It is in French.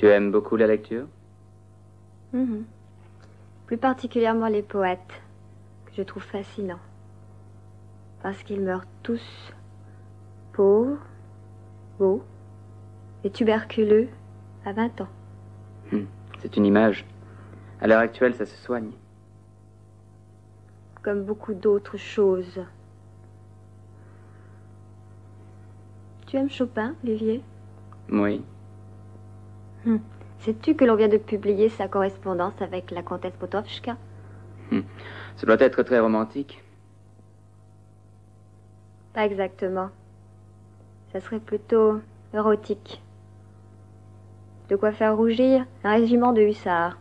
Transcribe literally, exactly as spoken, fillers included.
Tu aimes beaucoup la lecture? Mm-hmm. Plus particulièrement les poètes, que je trouve fascinants. Parce qu'ils meurent tous pauvres, beaux et tuberculeux à vingt ans. Hum, C'est une image. À l'heure actuelle, ça se soigne. Comme beaucoup d'autres choses. Tu aimes Chopin, Olivier? Oui. Hum. Sais-tu que l'on vient de publier sa correspondance avec la comtesse Potowska? Hum. Ça doit être très romantique. Pas exactement. Ça serait plutôt érotique. De quoi faire rougir un régiment de hussards.